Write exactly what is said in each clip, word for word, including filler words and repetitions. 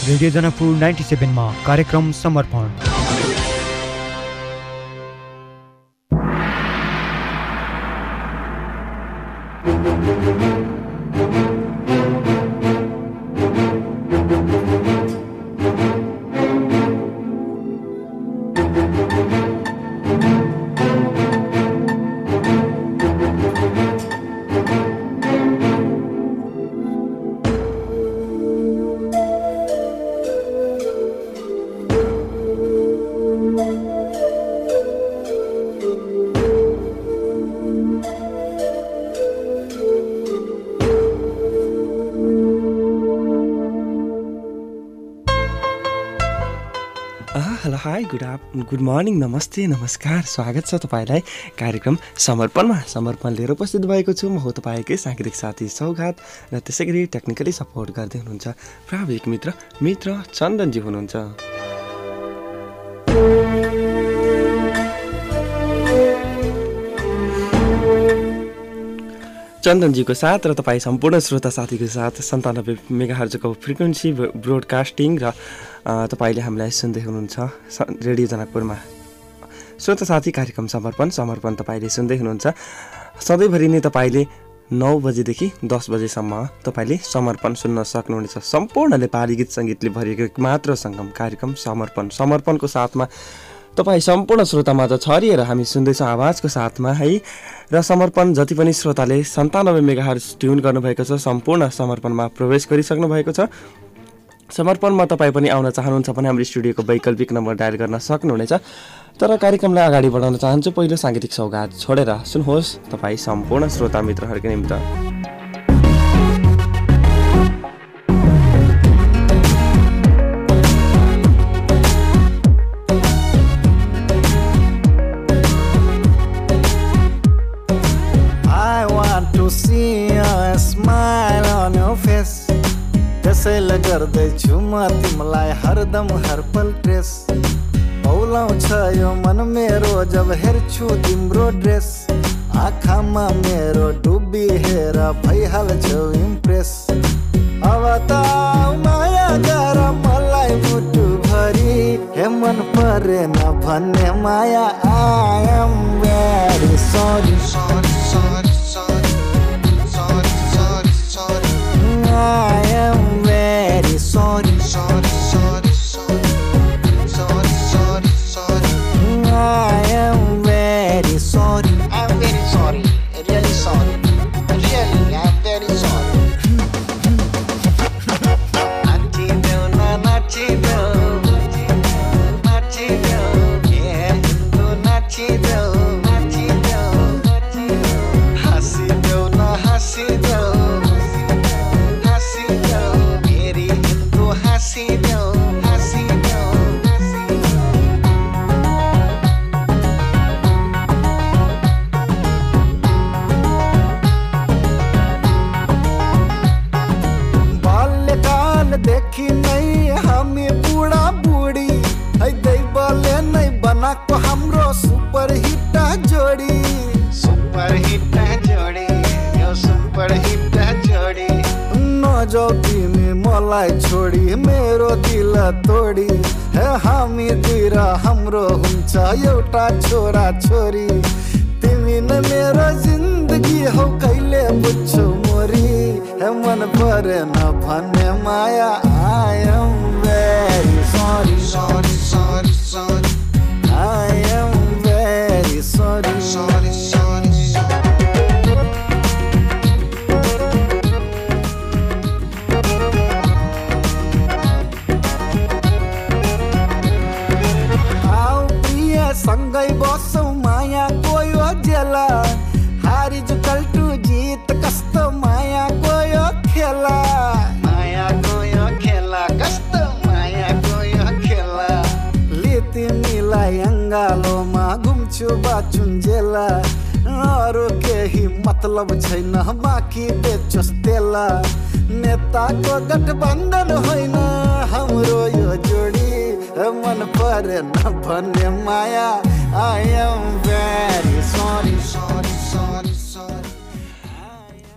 Radio Janakpur ninety सेभेनमा कार्यक्रम समर्पण। हेलो हाई गुड आप गुड मर्निङ नमस्ते नमस्कार स्वागत छ तपाईँलाई कार्यक्रम समर्पणमा। समर्पण लिएर उपस्थित भएको छु म हो तपाईँकै साङ्गीतिक साथी सौगात र त्यसै गरी टेक्निकली सपोर्ट गर्दै हुनुहुन्छ प्राविधिक मित्र मित्र चन्दनजी हुनुहुन्छ। चन्दनजीको साथ र तपाईँ सम्पूर्ण श्रोता साथीको साथ सन्तानब्बे मेगाहर्जको फ्रिक्वेन्सी ब्रोडकास्टिङ र तपाईँले हामीलाई सुन्दै हुनुहुन्छ रेडियो जनकपुरमा। श्रोता साथी कार्यक्रम समर्पण समर्पण तपाईँले सुन्दै हुनुहुन्छ। सधैँभरि नै तपाईँले नौ बजेदेखि दस बजेसम्म तपाईँले समर्पण सुन्न सक्नुहुनेछ। सम्पूर्ण नेपाली गीत सङ्गीतले भरिएको मात्र सङ्गम कार्यक्रम समर्पण। समर्पणको साथमा तपाईँ सम्पूर्ण श्रोतामा त छरिएर हामी सुन्दैछौँ आवाजको साथमा है। र समर्पण जति पनि श्रोताले सन्तानब्बे मेगाहर्ज ट्युन गर्नुभएको छ सम्पूर्ण समर्पणमा प्रवेश गरिसक्नु भएको छ। समर्पणमा तपाईँ पनि आउन चाहनुहुन्छ भने हाम्रो स्टुडियोको वैकल्पिक नम्बर डायल गर्न सक्नुहुनेछ। तर कार्यक्रमलाई अगाडि बढाउन चाहन्छु पहिलो साङ्गीतिक सौगात छोडेर सुन्नुहोस् तपाईँ सम्पूर्ण श्रोता मित्रहरूको निम्ति। त्यसैले गर्दैछु म तिमीलाई हरदम हरपल ट्रेस औलाउँछ यो मन मेरो जब हेर्छु तिम्रो ड्रेस आँखामा मेरो डुबी हेर भइहाल्छौ इम्प्रेस अब त माया गर मलाई मुटु भरि हे मन परेन भन्ने माया I am very sorry sorry sorry sorry sorry sorry sorry I am sorry sorry sorry sorry sorry sorry sorry I am very sorry I'm very sorry really sorry really I'm very sorry nachi do na nachi do nachi do yeah do nachi do nachi do hasi do na hasi do देखी नहीं हमें बूढ़ा बूढ़ी है दैबले नहीं बना को हमरो super hit जोड़ी सुपर हिट जोड़ी यो सुपर हिट जोड़ी न जोगी में मलाई छोड़ी मेरो दिल तोड़ी है हामी दिरा हमरो हुन्छ एउटा छोरा छोरी तिमी न मेरो जिन्दगी हौ कहिले बुझ्छौ मोरी हे मन परेन भन्ने माया I am very sorry sorry sorry sorry I am very sorry sorry sorry आओ प्रिय सँगै बसौँ माया गयो जेला हारी जुकल टु जीत कस्तो माया गयो खेला माया गयो खेला कस्तो माया गयो खेला ले तिमीलाई अङ्गालोमा घुम्छु बाचुन्जेला अरू केही मतलब छैन बाँकी बेचोस् तेला नेताको गठबन्धन होइन हाम्रो यो जोडी मन परेन भन्ने माया I am very sorry sorry sorry sorry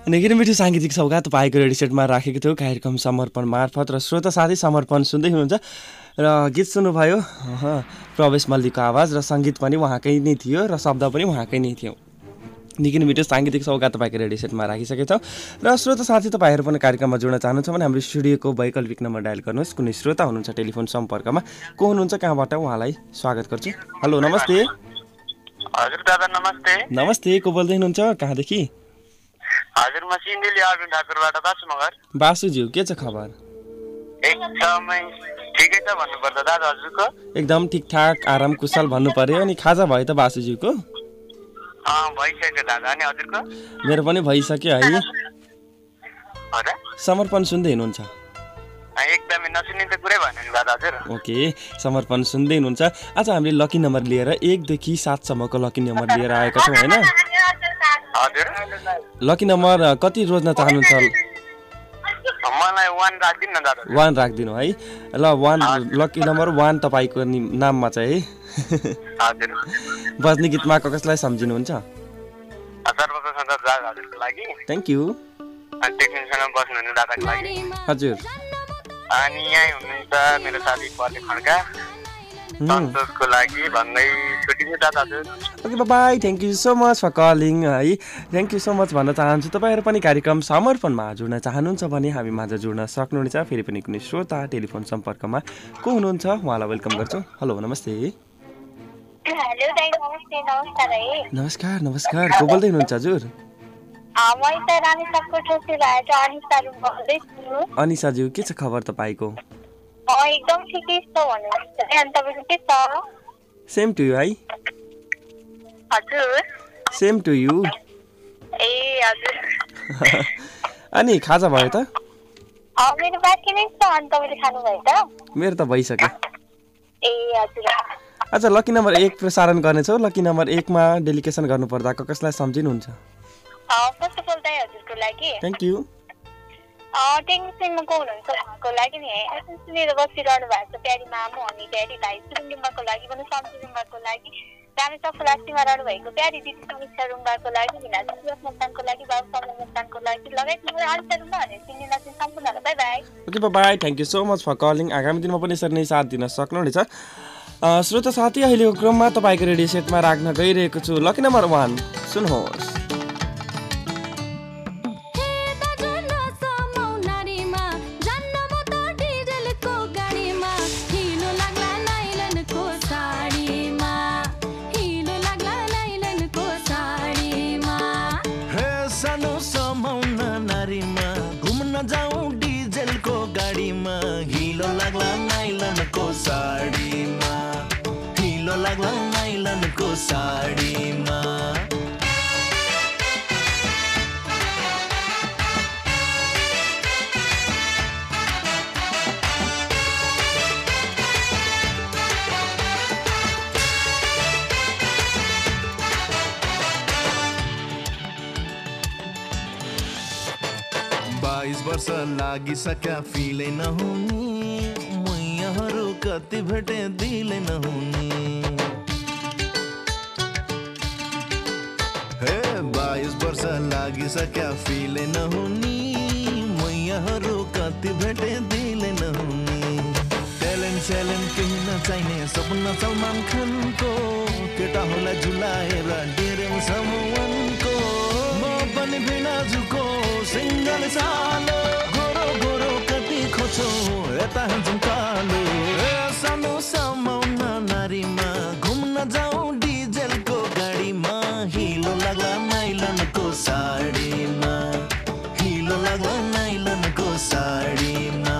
निकै मिठो साङ्गीतिक सौगात तपाईँको रेडियो सेटमा राखेको थियो कार्यक्रम समर्पण मार्फत र श्रोता साथी समर्पण सुन्दै हुनुहुन्छ र गीत सुन्नुभयो प्रवेश मल्लिकको आवाज र सङ्गीत पनि उहाँकै नै थियो र शब्द पनि उहाँकै नै थियो। निकै मिठो साङ्गीतिक सौगात तपाईँको रेडियो सेटमा राखिसकेको छौँ र श्रोता साथी तपाईँहरू पनि कार्यक्रममा जोड्न चाहनुहुन्छ भने हाम्रो स्टुडियोको वैकल्पिक नम्बर डायल गर्नुहोस्। कुनै श्रोता हुनुहुन्छ टेलिफोन सम्पर्कमा को हुनुहुन्छ कहाँबाट उहाँलाई स्वागत गर्छु। हेलो नमस्ते। हजुर दादा नमस्ते। नमस्ते को बोल्दै हुनुहुन्छ कहाँदेखि? हजुर म सिन्धुली अर्जुन ठाकुरबाट बासु मगर। बासुज्यू के छ खबर? एकदमै ठिकै छ भन्नुपर्छ दादा। हजुरको? एकदम ठिकठाक आराम कुशल भन्नु पर्यो। अनि खाजा भयो त बासुज्यूको? अँ भइसक्यो दादा। अनि हजुरको? मेरो पनि भइसक्यो है। हजुर समर्पण सुन्दै हुनुहुन्छ? एकदमै नसुन्ने त कुरै भएन नि दादा। हजुर ओके समर्पण सुन्दै हुनुहुन्छ। आज हामीले लकी नम्बर लिएर एकदेखि सातसम्मको लकी नम्बर लिएर आएका छौँ होइन? हजुर लकी नम्बर कति रोज्न चाहनुहुन्छ? मलाई वान राखिदिनु न दादा। वान राखिदिनु है ल। वान लकी नम्बर वान तपाईँको नाममा चाहिँ है। हजुर बज्ने गीतमा कसलाई सम्झिनुहुन्छ? सर्वप्रथम त दादाहरुको लागि थ्याङ्क यू। अनि टेक्निसियनमा बस्नुहुने दादाको लागि हजुर। अनि यहाँ हुनुहुन्छ मेरो साथी पर्ने खड्का सन्तोषको लागि भन्दै छुट्टिनु दादा। हजुर okay bye. Thank you so much for calling है। थ्याङ्क यू सो मच भन्न चाहन्छु। तपाईँहरू पनि कार्यक्रम समर्पणमा जोड्न चाहनुहुन्छ भने हामी माझ जोड्न सक्नुहुनेछ। फेरि पनि कुनै श्रोता टेलिफोन सम्पर्कमा को हुनुहुन्छ उहाँलाई वेलकम गर्छु। हेलो नमस्ते। हेलो दाइ नमस्ते। नमस्कार है। नमस्कार नमस्कार को बोल्दै हुनुहुन्छ हजुर? अनिसाज्यू के छ खबर तपाईँको? एकदम ठिकै छ भन्नुहुन्छ। अनि तपाईको के छ? सेम टु यु है। हजुर सेम टु यु। ए हजुर। अनि खाजा भयो त? अ मेरो बाँकी नै छ। अनि तपाईले खानु भयो त? मेरो त भइसक्यो। ए हजुर। अच्छा लकी नम्बर एक प्रसारण गर्नेछौँ। लकी नम्बर एकमा डेलिकेसन गर्नुपर्दा कसलाई सम्झिनुहुन्छ? फर्स्ट अफ अल दाइ हजुरको लागि थ्याङ्क यू। टेक्निसियनमा को हुनुहुन्छ उहाँको लागि नि एसएन सुनेर बसिरहनु भएको छ प्यारी मामु अनि प्यारी भाइ सुरुङमाको लागि पनि सम्झुङमाको लागि रामे सफलासीमा रहनु भएको प्यारी दिदी समीक्षा रुङबाको लागि हिनाजी सुरक्षाको लागि बाबु समलतानको लागि लगायत मेरो अन्तर रुङमा भने चिन्ने नचिन् सम्पूर्णलाई bye bye. Okay bye. Thank you so much for calling. आगामी दिनमा पनि यसरी नै साथ दिन सक्नुहुनेछ। श्रोता साथी अहिलेको क्रममा तपाईँको रेडियो सेटमा राख्न गइरहेको छु लकी नम्बर वान सुन्नुहोस्। बाइस वर्ष लागिसक्या फिलै नहुने मैयाहरू कति भेटे दिलै नहुने। हे बाइस वर्ष लागिसक्या फिलै नहुने मैयाहरू कति भेटे दिलै नहुने। ट्यालेन्ट स्यालेन्ट केही नचाहिने सपना सलमान खानको केटा होला झुलाएर डेरेम समवनको म पनि बिना झुको सिङ्गल सानो गोरो गोरो कति खोचो यता हुन्छौँ कालो। सानो समाउन नारीमा घुम्न जाउँ डिजेलको गाडीमा हिलो लाग्ला नाइलनको साडीमा हिलो लाग्ला नाइलनको साडीमा।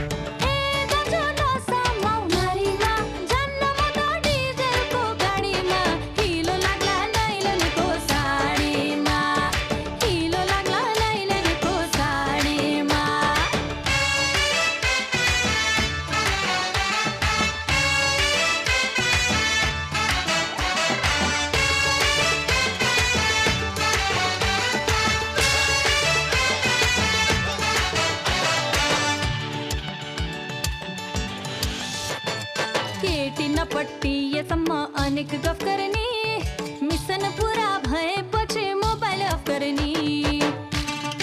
अनेक गफ गर्ने मिसन पुरा भएपछि मोबाइल अफ गर्ने।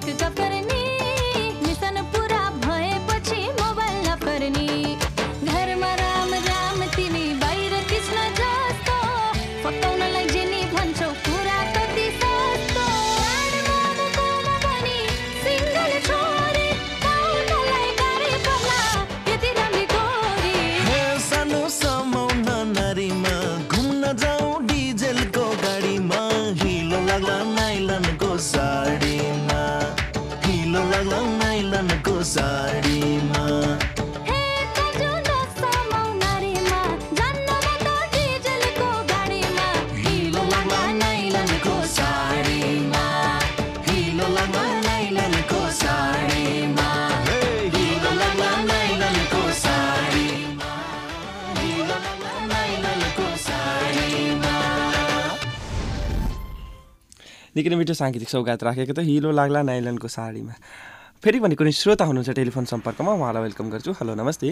अनेक गफ गर्ने मिसन पुरा भएपछि मोबाइल नफर्ने घरमा राम राम तिमी बाहिर कृष्ण जस्तो फटाउनलाई जेनी भन्छौ कुरा कति सस्तो आडमामुकोमा पनि सिङ्गल छोरी पाउनलाई गाह्रै पर्ला यति राम्री गोरी हे सानो समाउन नारीमा घुम्न जाऊ डिजेलको गाडीमा हिलो लाग्ला नाइलनको साडीमा हिलो लाग्ला नाइलनको साडीमा हे काजु नसमाउ नारीमा जान्न म त डिजेलको गाडीमा हिलो लाग्ला नाइलनको साडीमा हिलो लाग्ला नाइलनको साडीमा हिलो लाग्ला नाइलनको साडीमा हिलो लाग्ला नाइलनको साडीमा निकै नै मिठो साङ्गीतिक सौगात राखेको त हिलो लाग्ला नाइलनको साडीमा। फेरि पनि कुनै श्रोता हुनुहुन्छ टेलिफोन सम्पर्कमा, उहाँलाई वेलकम गर्छु। हेलो नमस्ते।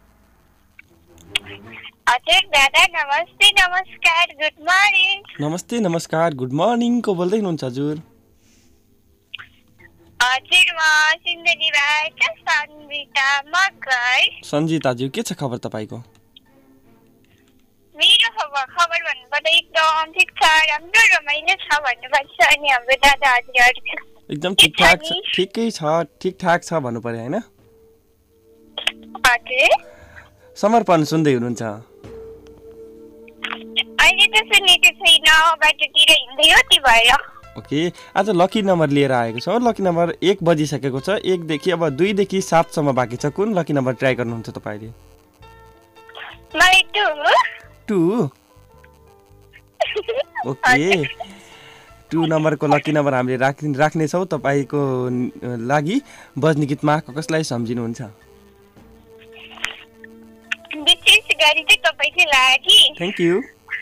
हजुर दादा नमस्ते नमस्कार गुड मर्निङ। नमस्ते नमस्कार गुड मर्निङ। को बोल्दै हुनुहुन्छ हजुर? हजुर म सिन्धुलीबाट सन्जिता मगर। सन्जिताज्यू के छ खबर तपाईँको? मेरो खबर खबर भन्नुपर्दा एकदम ठिक छ, राम्रो रमाइलो छ भन्नुपर्छ। अनि हाम्रो दादा हजुर एकदम ठिकठाक छ, ठिकै छ, ठिकठाक छ भन्नु पर्यो होइन? हजुर समर्पण सुन्दै हुनुहुन्छ? अहिले त सुनेको छैन, बाटोतिर हिँड्दै हो ती भएर। ओके, आज लकी नम्बर लिएर आएको छौँ। लकी नम्बर एक बजिसकेको छ। एकदेखि अब दुईदेखि सातसम्म बाँकी छ। कुन लकी नम्बर ट्राई गर्नुहुन्छ तपाईँले? मलाई टु टु ओके, टु नम्बरको लकी नम्बर हामीले राख राख्नेछौँ तपाईँको लागि। बज्ने गीतमा कसलाई सम्झिनुहुन्छ? विशेष गरी चाहिँ तपाईँकै लागि। Thank you.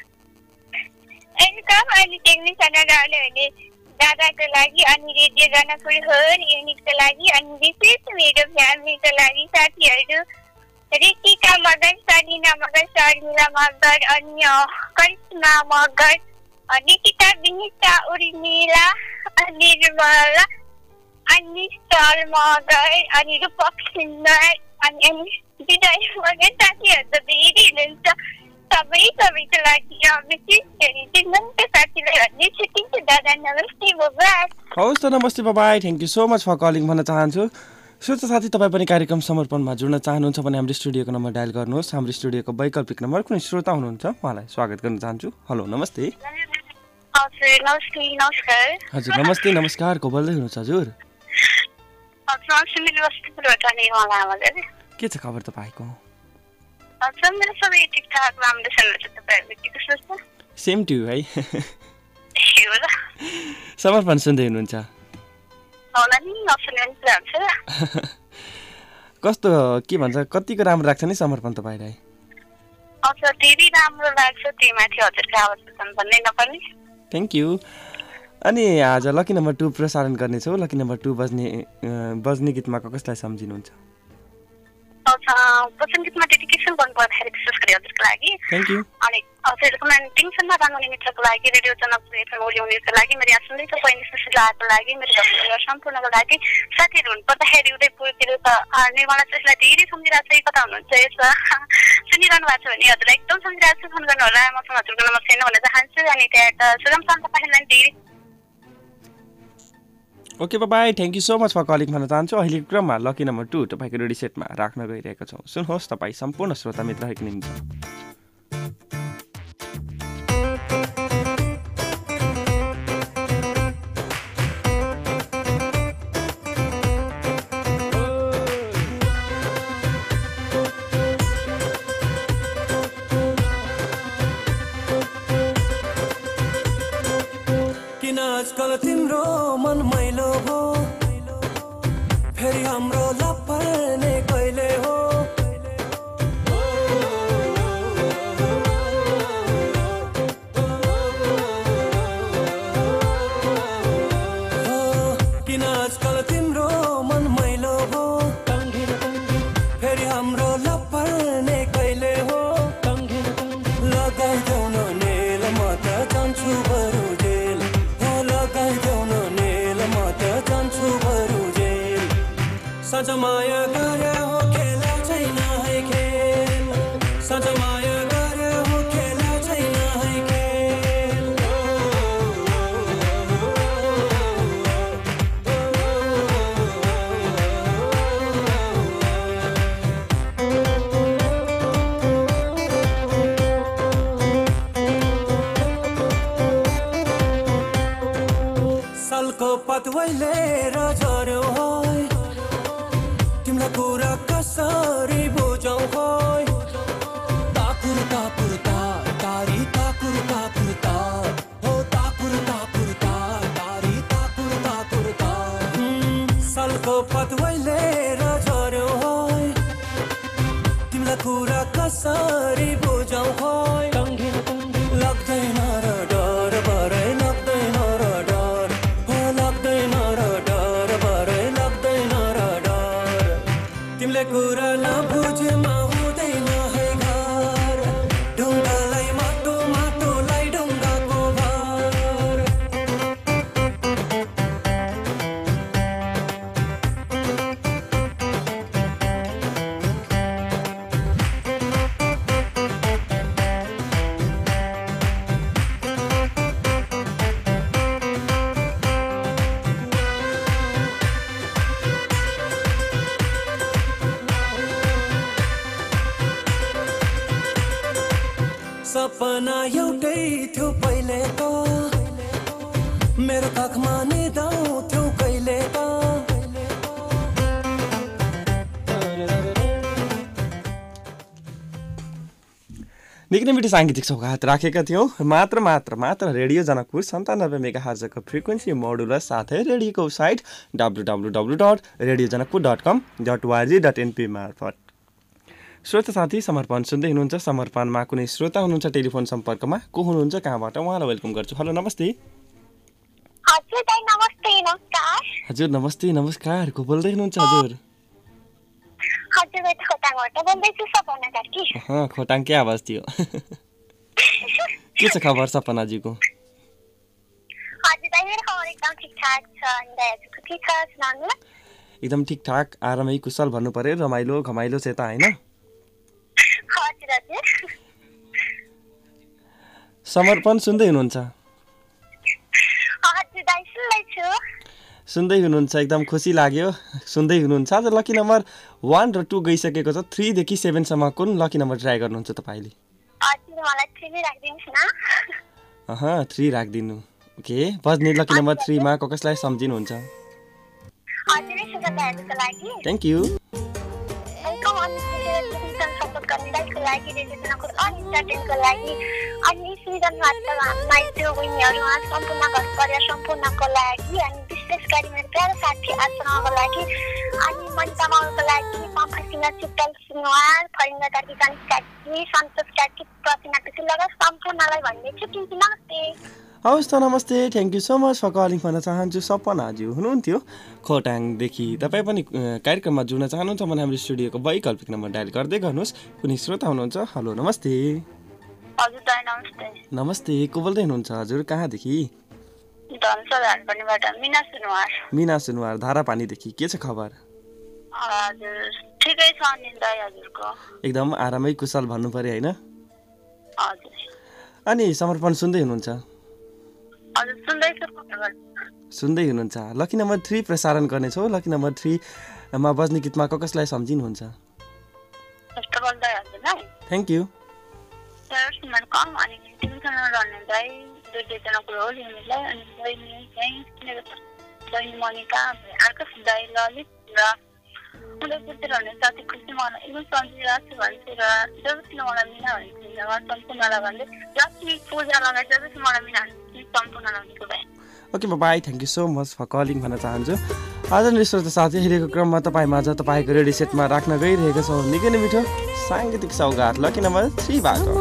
वेलकम। अनि टेक्निसियन रहनुहुने दादाको लागि, अनि रेडियो जनकपुर होर युनिटको लागि, अनि विशेष मेरो फ्यामिलीको लागि साथीहरू रितिका मगर, सलिना मगर, शर्मिला मगर, अनि करिश्मा मगर, निकिता, विनिता, उर्मिला, निर्मला, अनि सल मगर, अनि रूपक सुन्दर, अनि विजय मगर साथीहरू त धेरै हुनुहुन्छ। सबै सबैको लागि विशेष गरी चाहिँ नन्द साथीलाई भन्ने छुट्टिन्छु दादा। नमस्ते बाबाई। हवस् त, नमस्ते बाबाई। Thank you so much for calling भन्न चाहन्छु। श्रोता साथी, तपाईँ पनि कार्यक्रम समर्पणमा जुड्न चाहनुहुन्छ भने हाम्रो स्टुडियोको नम्बर डायल गर्नुहोस्। हाम्रो स्टुडियोको वैकल्पिक नम्बर कुनै श्रोता हुनुहुन्छ उहाँलाई स्वागत गर्न चाहन्छु। हेलो नमस्ते। हजुर नमस्ते नमस्कार। हजुर नमस्ते नमस्कार। को बोल्दै हुनुहुन्छ हजुर? के छ खबर तपाईँको? हजुर मेरो सबै ठिकठाक राम्रो छ। तपाईँहरूको के कस्तो छ? सेम टु है। समर्पण सुन्दै हुनुहुन्छ? कस्तो के भन्छ, कतिको राम्रो लाग्छ नि समर्पण तपाईँलाई? हजुर धेरै राम्रो लाग्छ। त्यही माथि हजुरको आवाज भन्नै नपर्ने। Thank you. अनि आज लकी नम्बर टू प्रसारण गर्नेछौँ। लकी नम्बर टू बज्ने बज्ने गीतमा कसलाई सम्झिनुहुन्छ? पसन्द गीतमा डेडिकेसन गर्नुपर्दाखेरि विशेष गरी हजुरको लागि। Thank you. अनि हजुरको टेन्सनमा राख्ने मित्रको लागि, रेडियो जनकपुर एफएम ओलिउनेको लागि, मेरो यहाँ सुन्दैछ पहिलो सुशीलाको लागि, मेरो घर सम्पूर्णको लागि। साथीहरू हुनुपर्दाखेरि उदयपुरतिर त निर्मला त्यसलाई धेरै सम्झिरहेको छ। कता हुनुहुन्छ यसो सुनिरहनु भएको छ भने हजुरलाई एकदम सम्झिरहेको छु, फोन गर्नु होला। मसँग हजुरको नम्बर छैन भन्न चाहन्छु। अनि त्यहाँ सुगम शान्त पाखनलाई धेरै okay bye-bye. Thank you so much for calling भन्न चाहन्छु। अहिलेको क्रममा लकी नम्बर टू तपाईँको रेडी सेटमा राख्न गइरहेको छौँ। सुन्नुहोस् तपाईँ सम्पूर्ण श्रोता मित्रहरूको निम्ति। किन आजकल तिम्रो मन मैलो हो, फेरि हाम्रो लपर्ने कहिले हो। किन आजकल तिम्रो मन मैलो हो, फेरि हाम्रो लपर्ने कहिले हो। लगाइदेऊ न नेल, म त जान्छु बरु जेल। लगाइदेऊ न नेल, म त जान्छु बरु साँझ माया गरे हो खेल छैन है खेल साँझ माया गरे हो खेल छैन है खेल सालको पतवैले र झर्यो होय तिम्रो कुरा कसरी बुझौ होय ताकुर ताकुर ता तारी ताकुर ताकुर ता हो ताकुर ताकुर ता तारी ताकुर ताकुर ता सालको पतवैले र झर्यो होय तिम्रो कुरा कसरी बुझौ होय लाग्दैन र डर भरै लाग्दैन र डर हो लाग्दैन र डर भरै लाग्दैन र डर तिमीले कुरा नबुझेमा हुँदैन है घर ढुङ्गालाई माटो माटोलाई ढुङ्गाको भर सपना एउटै थियो पहिलेको मेरो काखमा निदाउँथ्यौ कहिले त निकै नै मिठो साङ्गीतिक सौगात राखेका थियौँ मात्र मात्र मात्र रेडियो जनकपुर सन्तानब्बे मेगा हर्जको फ्रिक्वेन्सी मोडुलर साथै रेडियोको website W W W dot radio Janakpur dot com dot ORG dot NP मार्फत श्रोता साथी समर्पण सुन्दै हुनुहुन्छ। समर्पणमा कुनै श्रोता हुनुहुन्छ टेलिफोन सम्पर्कमा को हुनुहुन्छ कहाँबाट उहाँलाई वेलकम गर्छु। हेलो नमस्ते। हजुर दाइ नमस्ते नमस्कार। हजुर नमस्ते नमस्कार को बोल्दै हुनुहुन्छ हजुर? हजुर म खोटाङबाट बोल्दैछु सपना कार्की। अँ खोटाङकै आवाज थियो। के छ खबर सपनाजीको? हजुर दाइ मेरो खबर एकदम ठिकठाक छ। अनि दाइहरुको के छ सुनाउनु? एकदम ठिकठाक आरामै कुशल भन्नु पर्यो रमाइलो घमाइलो छ त हैन? हजुर हजुर। समर्पण सुन्दै हुनुहुन्छ? हजुर दाइ सुन्दैछु। सुन्दै हुनुहुन्छ एकदम खुसी लाग्यो सुन्दै हुनुहुन्छ। आज लकी नम्बर वान र टू गइसकेको छ। थ्री देखि सेभेन सम्म कुन लकी नम्बर ट्राई गर्नुहुन्छ तपाईले? हजुर मलाई थ्री नै राखिदिनुस् न। अह थ्री राखिदिनु। ओके बज्ने लकी नम्बर थ्री मा को कसलाई सम्झिनुहुन्छ? हजुर सुगा दाइहरुको लागि। Thank you. वेलकम अनि टेलिभिजन सपोर्ट गर्ने दाइको लागि रेडियोजनको अनि स्टार्टिङको लागि अनि सिजन मात्र हामीलाई त्यो विनीहरु आज सम्पूर्ण घर परिवार सम्पूर्णको लागि अनि विशेष गरी मेरो प्यारो साथी आचनाको लागि अनि मन्तामाको लागि पम्फसिना चित्तल सिंहवार फरिङ्गा कार्की कान्ति कार्की सन्तोष कार्की प्रतिना कार्की लगायत सम्पूर्णलाई भन्ने छु कि नमस्ते। हवस् त नमस्ते thank you so much for calling भन्न चाहन्छु। सपनाजी हुनुहुन्थ्यो खोटाङदेखि। तपाईँ पनि कार्यक्रममा जुड्न चाहनुहुन्छ भने हाम्रो स्टुडियोको वैकल्पिक नम्बर डायल गर्दै गर्नुहोस्। कुनै श्रोता हुनुहुन्छ? हेलो नमस्ते। हजुर दाइ नमस्ते। नमस्ते को बोल्दै हुनुहुन्छ हजुर कहाँदेखि? धनसा धानपानीबाट मिना सुनवार। मिना सुनवार धारापानीदेखि के छ खबर? हजुर ठिकै छ नि दाइ हजुरको? एकदम आरामै कुशल भन्नु पर्यो हैन? हजुर। अनि समर्पण सुन्दै हुनुहुन्छ? हजुर सुन्दैछु। सुन्दै हुनुहुन्छ। लकी नम्बर थ्री प्रसारण गर्नेछौँ। लकी नम्बर थ्री मा बज्ने गीतमा को कसलाई सम्झिनुहुन्छ? फर्स्ट अफ अल दाइ हजुरलाई थ्याङ्क यू। फर्स्ट मेरो कम अनि टिमसँग रहने दाइ दुई दुईजना कुरो हो तिमीलाई अनि बहिनी चाहिँ मेरो बहिनी मनिका आकाश दाइ ललित र उदयपुरतिर रहने साथी खुसी मलाई एकदम सम्झिरहेको छु भन्छु र जबसम्म मलाई मिना भन्छु उहाँ सम्पूर्णलाई भन्दै जति पूजा लगाए जबसम्म मलाई मिना भन्छु सम्पूर्णलाई भनेको भाइ। Okay bye thank you so much for calling भन्न चाहन्छु। आज नै श्रोता साथी हेरेको क्रममा तपाईँमा आज तपाईँको रेडियो सेटमा राख्न गइरहेको छौँ निकै नै मिठो साङ्गीतिक सौगात लकी नम्बर थ्री भएको।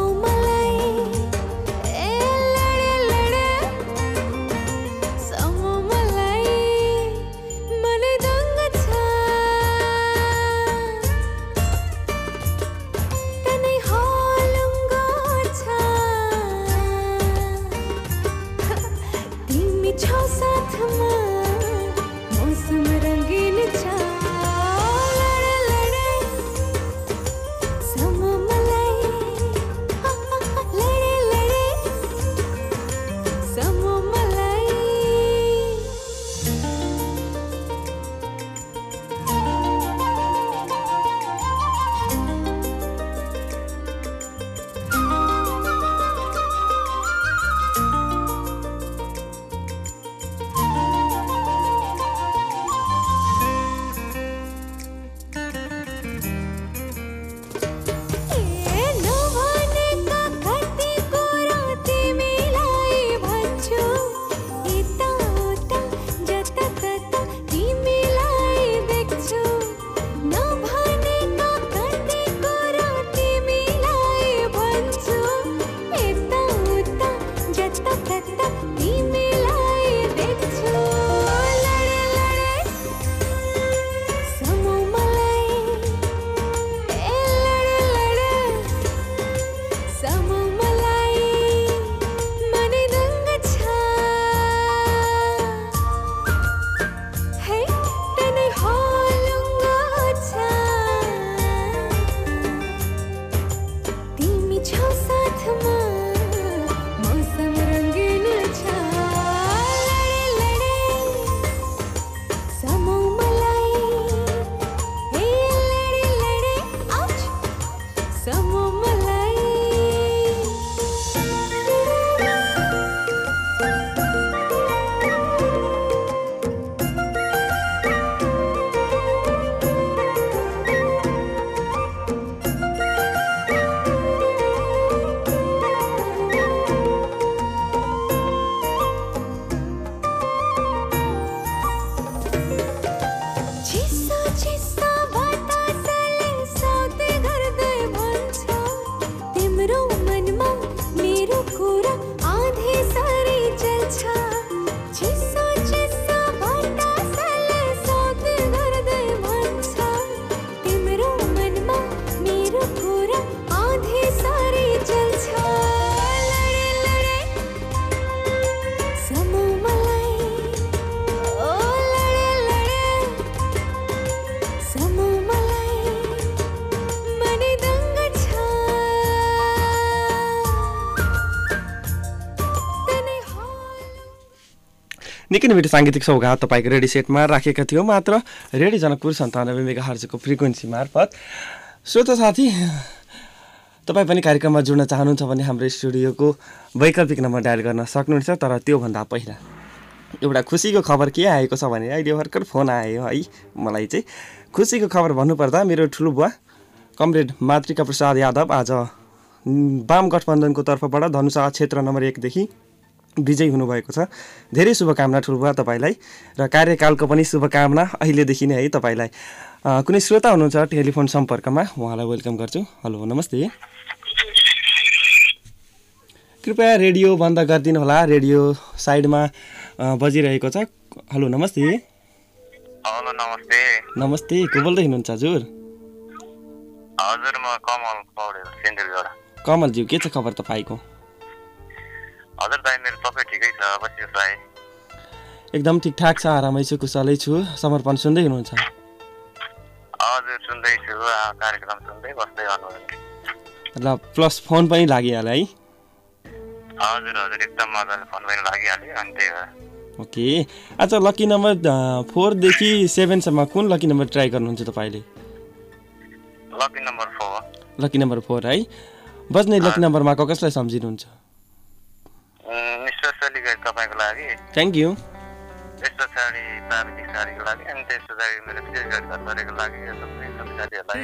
निकै नै मिठो साङ्गीतिक सौगात तपाईँको रेडियो सेटमा राखेका थियौँ मात्र रेडियो जनकपुर सन्तानब्बे मेगा हर्जको फ्रिक्वेन्सी मार्फत। श्रोता साथी, तपाईँ पनि कार्यक्रममा जुड्न चाहनुहुन्छ भने हाम्रो स्टुडियोको वैकल्पिक नम्बर डायल गर्न सक्नुहुन्छ। तर त्योभन्दा पहिला एउटा खुसीको खबर के आएको छ भने अहिले भर्खर फोन आयो है मलाई चाहिँ। खुसीको खबर भन्नुपर्दा मेरो ठुलो बुवा कमरेड मातृका प्रसाद यादव आज वाम गठबन्धनको तर्फबाट धनुषा क्षेत्र नम्बर एकदेखि विजयी हुनुभएको छ। धेरै शुभकामना ठुलो बुवा तपाईँलाई र कार्यकालको पनि शुभकामना अहिलेदेखि नै है तपाईँलाई। कुनै श्रोता हुनुहुन्छ टेलिफोन सम्पर्कमा, उहाँलाई वेलकम गर्छु। हेलो नमस्ते, कृपया रेडियो बन्द गरिदिनु होला, रेडियो साइडमा बजिरहेको छ। हेलो नमस्ते। हेलो नमस्ते। नमस्ते, को बोल्दै हुनुहुन्छ हजुर? हजुर म कमल पौडेल सेन्टरबाट। कमलज्यू, के छ खबर तपाईँको? हजुर दाइ मेरो सबै ठिकै छ, बसियो दाइ। एकदम ठिकठाक छ, आरामै छु, कुशलै छु। समर्पण सुन्दै हुनुहुन्छ? हजुर सुन्दैछु, कार्यक्रम सुन्दै बस्दै गर्नुहुन्छ। ल प्लस फोन पनि लागिहाल्यो है? हजुर हजुर एकदम मजाले फोन पनि लागिहाल्यो अनि त्यही भएर। ओके, आज लकी नम्बर फोरदेखि सेभेनसम्म कुन लकी नम्बर ट्राई गर्नुहुन्छ तपाईँले? Lucky number four. Lucky number four है। बज्ने लकी नम्बरमा कसलाई सम्झिनुहुन्छ? मिस्टर सेलिगेट तपाईँको लागि। Thank you. त्यस पछाडि प्राविधिक साथीको लागि अनि त्यस पछाडि मेरो विशेष गरी घरको लागि सबै सबै साथीहरूलाई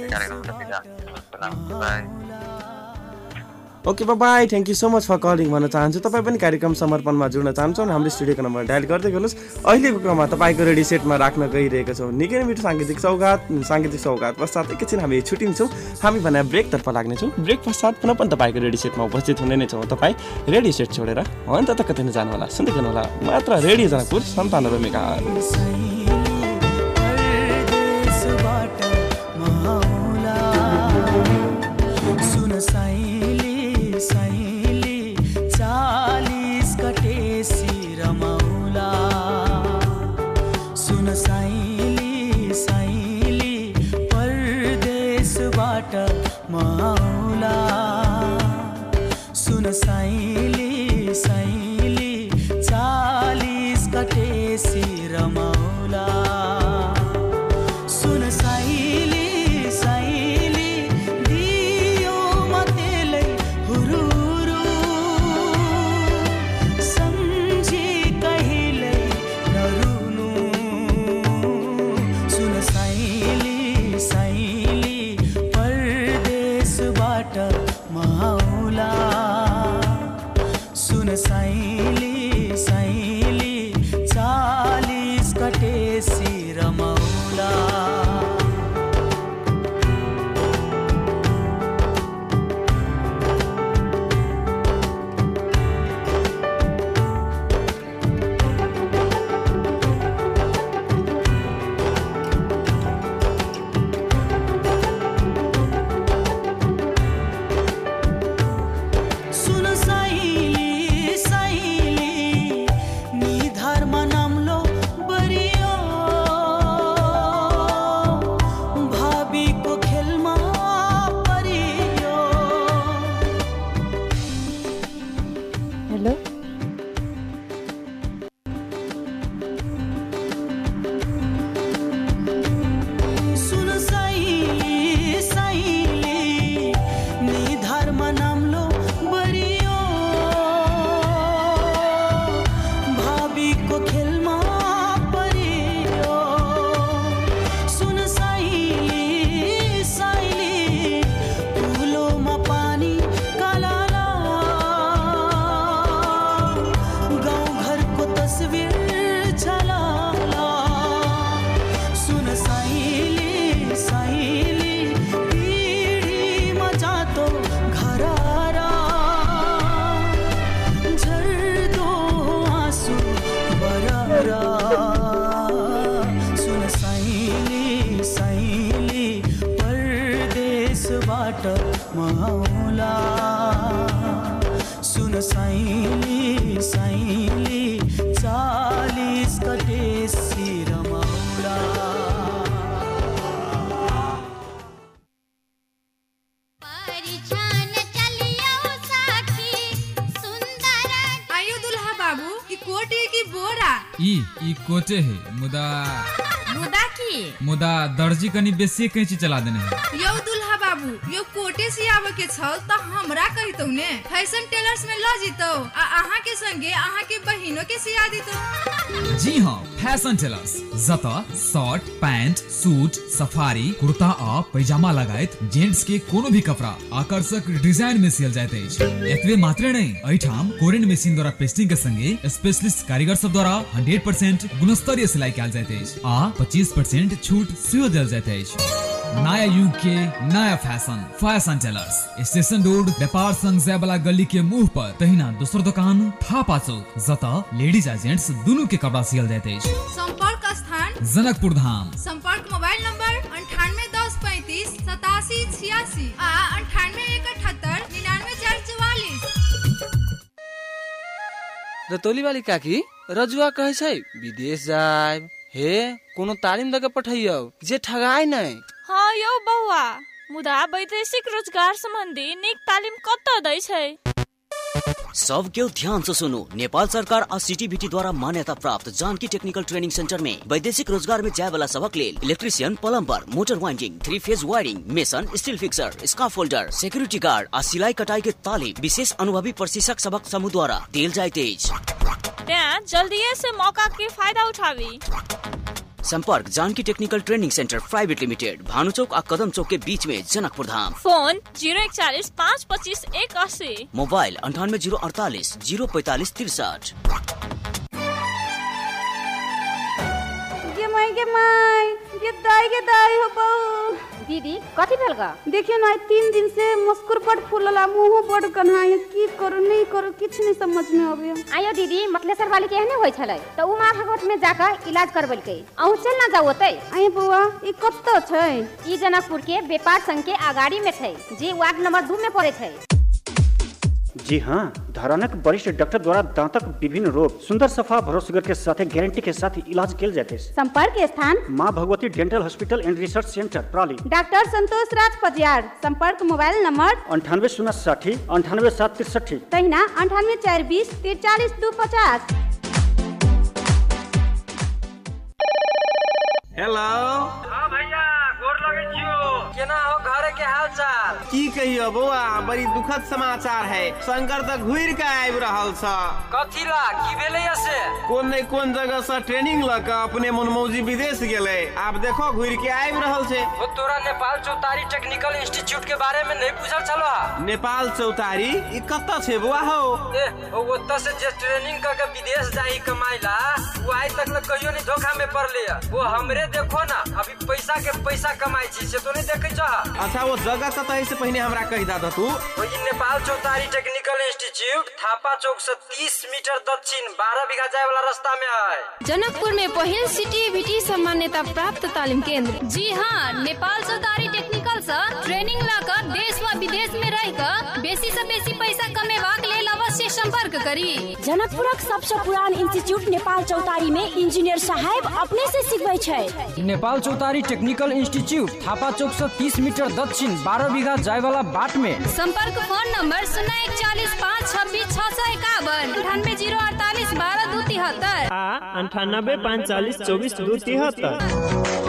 कार्यक्रम okay bye, thank you so much for calling भन्न चाहन्छु। तपाईँ पनि कार्यक्रम समर्पणमा जुड्न चाहन्छौँ भने हाम्रो स्टुडियोको नम्बर डायल गर्दै गर्नुहोस्। अहिलेको क्रममा तपाईँको रेडियो सेटमा राख्न गइरहेको छौँ निकै नै मिठो साङ्गीतिक सौगात। साङ्गीतिक सौगात पश्चात एकैछिन हामी छुट्टिन्छौँ, हामी भने ब्रेकतर्फ लाग्नेछौँ। ब्रेक पश्चात पुनः पनि तपाईँको रेडियो सेटमा उपस्थित हुने नै छौँ। तपाईँ रेडियो सेट छोडेर अन्त त कतै नजानु होला, सुन्दै गर्नु होला मात्र रेडियो जनकपुर सन्तानब्बे मेगा हर्ज। साइली साइली चालीस कटेसी रमाउला। सुन साइली साइली दियो मतेलै हुरुरु सम्झी कहिल्यै नरुनु। सुन साइली साइली परदेशबाट माउला। साइली साइली चालीस कटेसी रमाउला। माउला। सुन साइली साइली चालीस कट ई ई कोचे है मुदा मुदा की मुदा दर्जी कनी बेसी कैंची चला देने है। यो दुल्हा बाबू यो कोटे सियाबे के छ त हमरा कहितौ ने फैशन टेलर्स में ल जितौ आ अहाँ के संगे अहाँ के बहिनो के सिया दितौ। जी हाँ, फैशन टेलर्स जता shirt pant suit safari kurta आ पैजामा लगायत जेंट्स के कोनो भी कपड़ा आकर्षक डिजाइन में सियल जाइत अछि। एतबे मात्र नहीं, एठाम कोरियन मशीन द्वारा पेस्टिंग के संगे स्पेशलिस्ट कारीगर सब द्वारा हंड्रेड परसेंट गुणस्तरीय सिलाई कैल जाइत अछि आ पच्चीस परसेंट छूट सेहो देल जाइत अछि। नया युग के नया fashion fashion tailors station road व्यापार संघ जयवाला गली के मुंह पर तहिना दूसर दुकान थापा चौक जता लेडीज आ जेंट्स दोनों के कपड़ा सियल जाइत अछि। संपर्क स्थान जनकपुर धाम। संपर्क मोबाइल नंबर अंठानवे दस पैंतीस सतासी छियासी आ अंठानवे एक अठहत्तर निन्यानवे चार चौवालीस। रतौली वाली काकी रजुआ कहे छै विदेश जाय हे कोनो तालीम दके पठाइयो जे ठगाय नै। हाँ यौ बौआ, मुदा वैदेशिक रोजगार संबंधी नीक तालीम कतऽ दै छै? सब के ध्यान से सुनो। नेपाल सरकार और सीटीबीटी द्वारा मान्यता प्राप्त जानकी टेक्निकल ट्रेनिंग सेंटर में वैदेशिक रोजगार में जाय वाला सबक लेल electrician, plumber, motor winding, three phase wiring, mason, steel fixer, scaffolder, security guard और सिलाई कटाई के तालीम विशेष अनुभवी प्रशिक्षक सबक समूह द्वारा देल जाइत अछि। त्यहाँ जल्दीए से मौका के फायदा उठावी। संपर्क Janaki technical training centre private limited, Bhanu Chowk और कदम चौक के बीच में, जनकपुर धाम। फोन जीरो इकचालीस पाँच पच्चीस एक अस्सी। मोबाइल अंठानवे जीरो अड़तालीस जीरो पैतालीस तिरसठ। दीदी कथी भेल गा? देखियो ना तीन दिन से मुस्कुर बड़ फूलला, मुंह बड़ कन्हाय, की करू नहीं करू किछ नहीं समझ में आवे। आयो दीदी मतलेसर वाली के एहने होय छलै त उ मां भगवत में जाकर इलाज करबलकै। अहू चल ना जाओ ओतै। आय बुआ ई कत्तो छै? ई जनकपुर के व्यापार संघ के आगाड़ी में छै, जे वार्ड नंबर दो में पड़े छै। जी हाँ, धरानक वरिष्ठ डॉक्टर द्वारा दांतक विभिन्न रोग सुंदर सफा भरोसेगर के साथ गारंटी के साथ इलाज किया जाते हैं। संपर्क स्थान Maa Bhagwati dental hospital and research centre प्राली। डॉक्टर संतोष राज पजियार। संपर्क मोबाइल नंबर अंठानवे शून्य साठी अंठानवे सात तिरसठी तहिना अंठानवे चार बीस तिरचालीस दो पचास। हेलो हाँ भैया गोर लगे छियो। केना हो घरे के हाल चाल? की कहियो बउआ, बड़ी दुखद समाचार है। शंकर तक घुर के आबि रहल छ। कथी ला की भेलै से? कोन ने कोन जगह से ट्रेनिंग ल के अपने मनमौजी विदेश गेले, आब देखो घुर के आबि रहल छे। वो तोरा नेपाल चौतारी टेक्निकल इंस्टीट्यूट के बारे में नहीं पूछल छलो? नेपाल चौतारी ई कत्ता छे बुआ हो? ए ओ ओत्ता से जे ट्रेनिंग क के विदेश जाई कमाइला, वो आज तक ल कहियो नहीं धोखा में पड़ले। वो हमरे देखो ना अभी पैसा के पैसा कमाई छी से तो नहीं देखे छ। अच्छा वो जगह कत है से पहले हमरा कह दा तू। वही नेपाल चौतारी टेक्निकल इंस्टीट्यूट थापा चौक से तीस मीटर दक्षिण बारह बीघा जाए वाला रास्ता में है। जनकपुर में पहिल सीटीबीटी से मान्यता प्राप्त तालीम केंद्र। जी हाँ, नेपाल चौतारी टेक्निकल से ट्रेनिंग लाकर देश व विदेश में रहकर बेसी से बेसी पैसा कमेबाक लेल अवश्य संपर्क करी। जनकपुरक सबसे पुरान इंस्टीट्यूट नेपाल चौतारी में इंजीनियर साहब अपने से सिखबै छै। नेपाल चौतारी टेक्निकल इंस्टीट्यूट थापा चौक से तीस मीटर दक्षिण बारह बीघा जाए वाला बाट में। संपर्क फोन नंबर शून्य इकचालीस पाँच छब्बीस छह सौ इक्यावन अंठानवे जीरो अड़तालीस बारह दो तिहत्तर आ अंठानबे पाँच चालीस चौबीस दो तिहत्तर।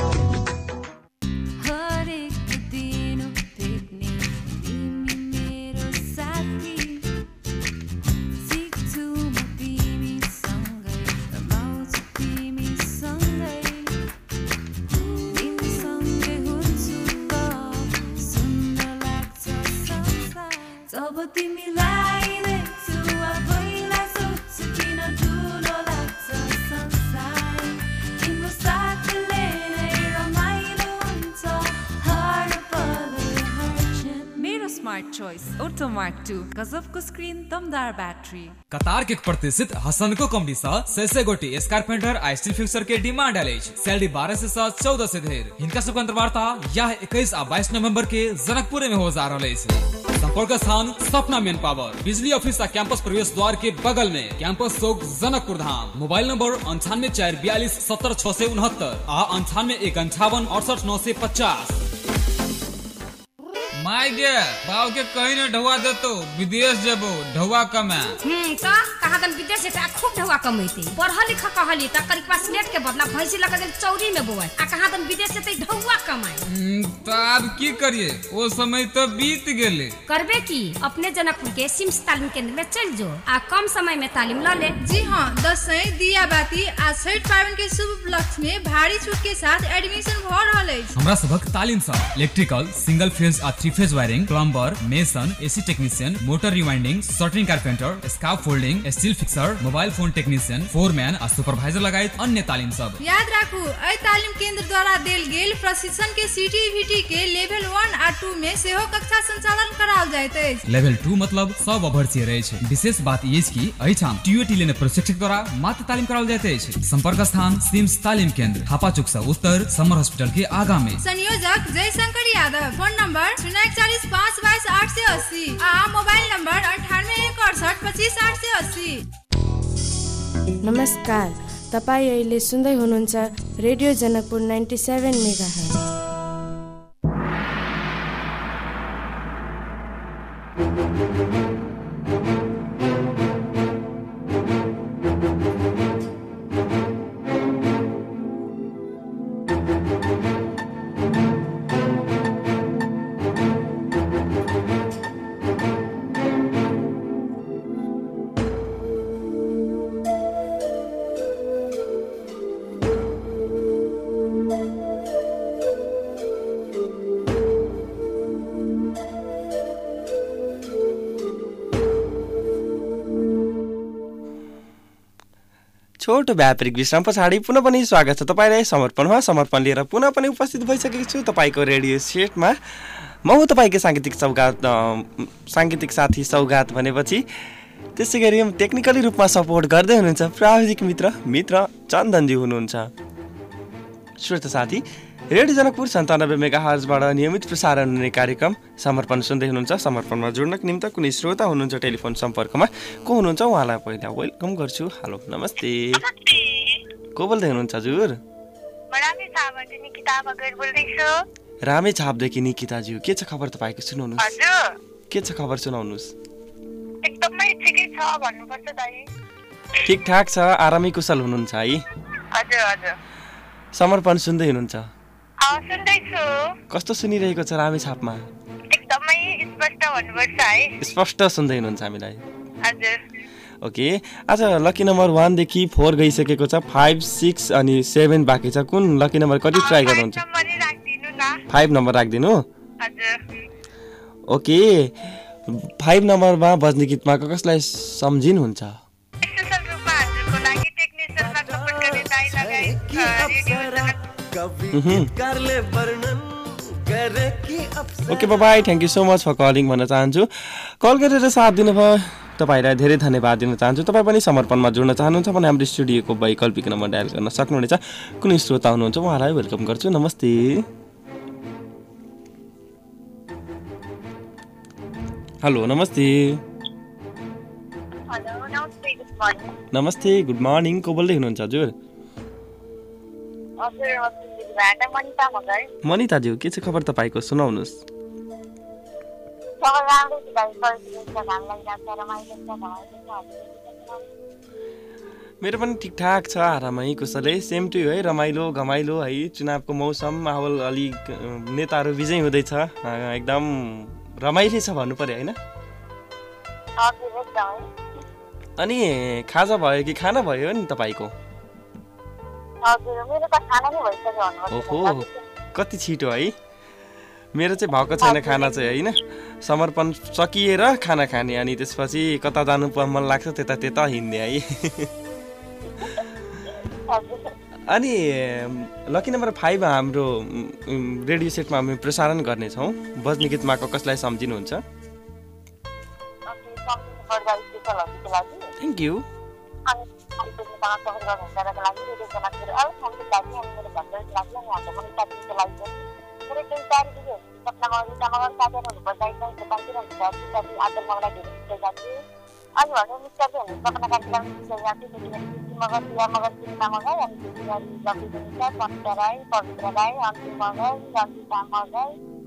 गजब को स्क्रीन दमदार बैटरी। कतार के प्रतिष्ठित हसनको कंपनी सा सेसे गोटी स्कारपेंटर आ स्टील फिक्सर के डिमांड आले। सैलरी बारह से सात चौदह से धेर। इनका सब अंतर्वार्ता यह इक्कीस आ बाईस नवंबर के जनकपुर में हो जा रहा है। संपर्क स्थान सपना मेन पावर बिजली ऑफिस आ कैंपस प्रवेश द्वार के बगल में, campus Chowk Janakpur Dham. Mobile number अंठानवे चार बयालीस सत्तर छह सौ उनहत्तर आ अंठानवे एक अंठावन अड़सठ नौ सौ पचास। माय गे बाव के कहीं न ढवा देतो विदेश जबो ढवा कमा। हम्म का कहा तन विदेश से खूब ढवा कमाइते पढ़ल लिखा कहली त करी पास नेट के बदला भैंसी लगा देल चौरी में बोए आ कहां तन विदेश से त ढवा कमाए त अब की करिए ओ समय तो बीत गेले करबे की अपने जनकपुर के सिम्स तालीम केंद्र में चल जो आ कम समय में तालीम ल ले। जी हां दसैं दिया बाती आ छठ पावन के शुभ उपलक्ष्य में भारी छूट के साथ एडमिशन भ रहल अछि। हमरा सबक तालीम स इलेक्ट्रिकल सिंगल फेज आ three phase wiring plumber mason AC technician motor rewinding shuttering carpenter scaffolding steel fixer mobile phone technician foreman आ सुपरवाइजर लगायत अन्य तालीम सब याद राखू एहि तालीम केंद्र द्वारा देल गेल प्रशिक्षण के सीटीवीटी के लेवल वन आ टू में सेहो कक्षा संचालन कराओल जाइत अछि। लेवल टू मतलब सब अभर्ती रहे छै। विशेष बात ई अछि कि एहि ठाम टीयूटी लेने प्रशिक्षक द्वारा मात्र तालीम कराओल जाइत अछि। संपर्क स्थान सिम्स तालीम केंद्र थापा चौक से उत्तर समर हॉस्पिटल के आगा में। संयोजक जयशंकर यादव। फोन नंबर शून्य चालीस पाँच बाईस आठ सौ अस्सी आ मोबाइल नंबर अंठानवे एक अड़सठ पच्चीस आठ सौ अस्सी। नमस्कार, तपाईँ अहिले सुन्दै हुनुहुन्छ radio Janakpur ninety seven megahertz. छोटो व्यापारिक विश्राम पछाडि पुनः पनि स्वागत छ तपाईलाई समर्पणमा। समर्पण लिएर पुनः पनि उपस्थित भइसकेको छु तपाईको रेडियो सेटमा। म हो तपाईको साङ्गीतिक सौगात साङ्गीतिक साथी सौगात भनेपछि त्यसै गरी टेक्निकली रूपमा सपोर्ट गर्दै हुनुहुन्छ प्राविधिक मित्र मित्र चन्दनजी हुनुहुन्छ। श्रोता साथी, रेडियो जनकपुर सन्तानब्बे मेगाहर्जबाट नियमित प्रसारण हुने कार्यक्रम समर्पण सुन्दै हुनुहुन्छ। समर्पणमा जोड्नको निम्ति कुनै श्रोता हुनुहुन्छ टेलिफोन सम्पर्कमा को हुनुहुन्छ उहाँलाई पहिला वेलकम गर्छु। हेलो नमस्ते, को बोल्दै हुनुहुन्छ हजुर? रामे छापदेखि निकिताज्यू, के छ खबर तपाईँको? सुनाउनुहोस्, के छ खबर सुनाउनुहोस्। एकदमै ठिकै छ भन्नुपर्छ दाइ। ठिकठाक छ, आरामै कुशल हुनुहुन्छ है? हजुर हजुर। समर्पण सुन्दै हुनुहुन्छ? सुन्दैछु। कस्तो सुनिरहेको छ रामे छापमा? एकदमै स्पष्ट भन्नुपर्छ है। स्पष्ट सुन्दै हुनुहुन्छ हामीलाई? हजुर। ओके, आज लकी नम्बर वान देखि फोर गइसकेको छ, फाइभ सिक्स अनि सेभेन बाँकी छ। कुन लकी नम्बर कति ट्राई गर्नुहुन्छ? फाइभ नम्बर राखिदिनु। ओके, फाइभ नम्बरमा बज्ने गीतमा कसलाई सम्झिनुहुन्छ? Okay bye-bye, thank you so much for calling भन्न चाहन्छु। कल गरेर साथ दिनुभयो तपाईँलाई धेरै धन्यवाद दिन चाहन्छु। तपाईँ पनि समर्पणमा जोड्न चाहनुहुन्छ भने हाम्रो स्टुडियोको वैकल्पिक नम्बर डायल गर्न सक्नुहुनेछ। कुनै श्रोता हुनुहुन्छ उहाँलाई वेलकम गर्छु। नमस्ते, हेलो नमस्ते। नमस्ते, गुड मर्निङ, को बोल्दै हुनुहुन्छ हजुर? मनिताज्यू, के छ खबर तपाईँको? सुनाउनुहोस्। मेरो पनि ठिकठाक छ, आरामै कुशलै, सेम टु है। रमाइलो घमाइलो है, चुनावको मौसम माहौल अलिक नेताहरू विजय हुँदैछ, एकदम रमाइलो छ भन्नु पर्यो होइन? अनि खाजा भयो कि खाना भयो नि तपाईँको? ओहो, कति छिटो है। मेरो चाहिँ भएको छैन खाना चाहिँ होइन। समर्पण सकिएर खाना खाने अनि त्यसपछि कता जानु मन लाग्छ त्यता त्यता हिँड्ने है। अनि लकी नम्बर फाइभ हाम्रो रेडियो सेटमा हामी प्रसारण गर्नेछौँ। बज्ने गीतमा कसलाई सम्झिनुहुन्छ? Thank you.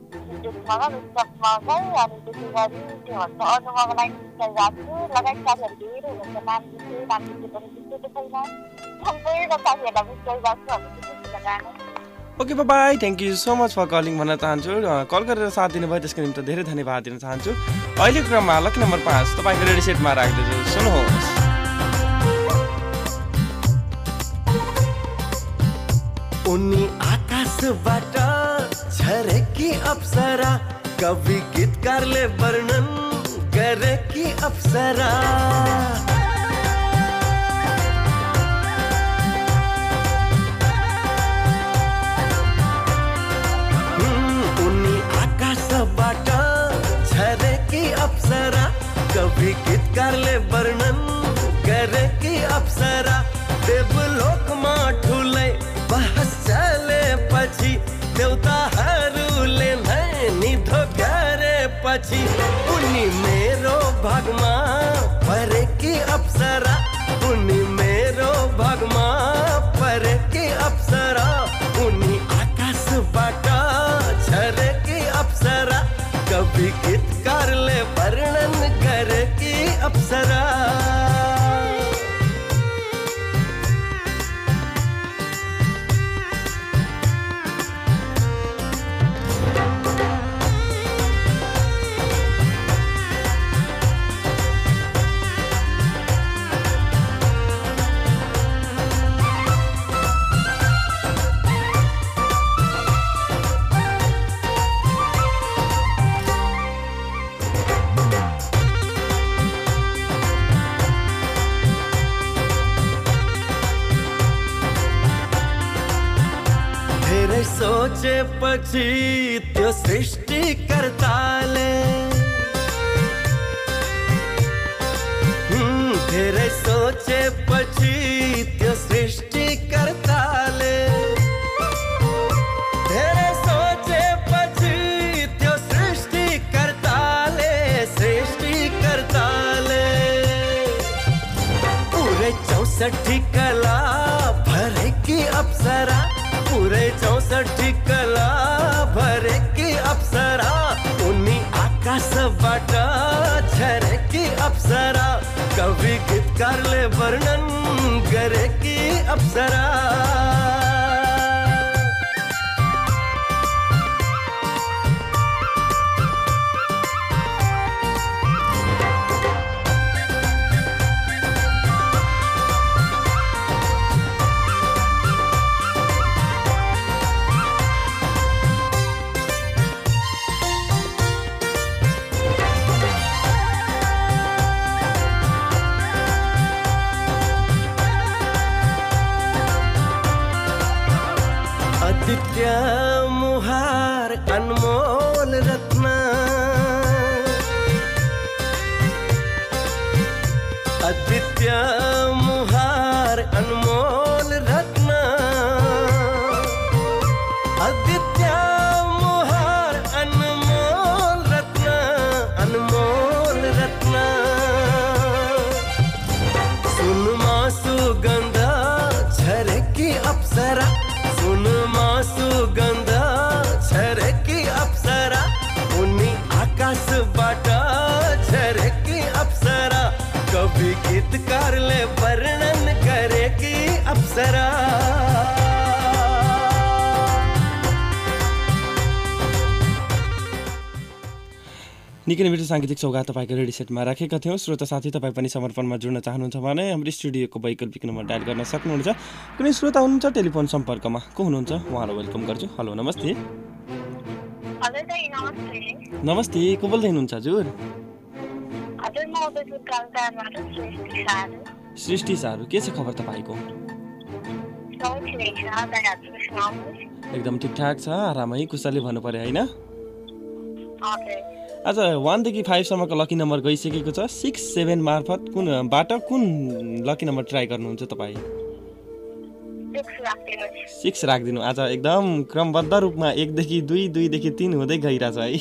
त्यसमा विश्वासमा चाहिँ अनि त्यसै गरी त्यो भन्छ अनुमोको लागि चाहिरहेको छु लगायत साथीहरू धेरै हुनुहुन्छ नाम दिँदै नाम दिँदै पनि दिँदै छैन सम्पूर्ण साथीहरूलाई विश्वास गर्छु भन्ने त्यस्तो गाना okay bye thank you so much for calling भन्न चाहन्छु कल गरेर साथ दिनुभयो त्यसको निम्ति धेरै धन्यवाद दिन चाहन्छु अहिलेको क्रममा लकी नम्बर पाँच तपाईँको रेडी सेटमा राख्दैछु सुन्नुहोस् उनी आकाशबाट झरेकी अप्सरा कवि गीतकारले वर्णन गरेकी अप्सरा उनी आकाशबाट झरेकी अप्सरा कवि गीतकारले वर्णन गरेकी अप्सरा देवलोकमा ठुलै बहस चलेपछि देवताहरूले नै निधो गरेपछि उनी मेरो भागमा परेकी अप्सरा उनी मेरो भागमा परेकी अप्सरा उनी आकाशबाट झरेकी अप्सरा कवि गीतकारले वर्णन गरेकी अप्सरा सोचेपछि त्यो सृष्टिकर्ताले धेरै सोचेपछि त्यो सृष्टिकर्ताले धेरै सोचेपछि त्यो सृष्टिकर्ताले सृष्टिकर्ताले पुरै चौसठी कला भरेकी अप्सरा पुरै चौसठी कला भरेकी अप्सरा उनी आकाशबाट झरेकी अप्सरा कवि गीतकारले वर्णन गरेकी अप्सरा आदित्य मुहार अनमोल रत्न आदित्य मुहार अनमोल रत्न आदित्य मुहार अनमोल रत्न अनमोल रत्न सुनमा सुगंध झरेकी अप्सरा सुनमा सुगंध झरेकी अप्सरा उनी आकाशबाट झरेकी अप्सरा कवि गीतकारले वर्णन गरेकी अप्सरा निकै नै मिठो साङ्गीतिक सौगात तपाईँको रेडी सेटमा राखेका थियौँ श्रोता साथी तपाईँ पनि समर्पणमा जुड्न चाहनुहुन्छ भने हाम्रो स्टुडियोको वैकल्पिक नम्बर डायल गर्न सक्नुहुन्छ कुनै श्रोता हुनुहुन्छ टेलिफोन सम्पर्कमा को हुनुहुन्छ उहाँलाई वेलकम गर्छु हेलो नमस्ते नमस्ते को बोल्दै हुनुहुन्छ हजुर सृष्टि सारू के छ खबर तपाईँको एकदम ठिकठाक छ आरामै कुशली भन्नु पर्यो होइन आज वानदेखि फाइभसम्मको लकी नम्बर गइसकेको छ सिक्स सेभेन मार्फत कुनबाट कुन लकी नम्बर ट्राई गर्नुहुन्छ तपाईँ सिक्स राखिदिनु आज एकदम क्रमबद्ध रूपमा एकदेखि दुई दुईदेखि तिन हुँदै गइरहेछ है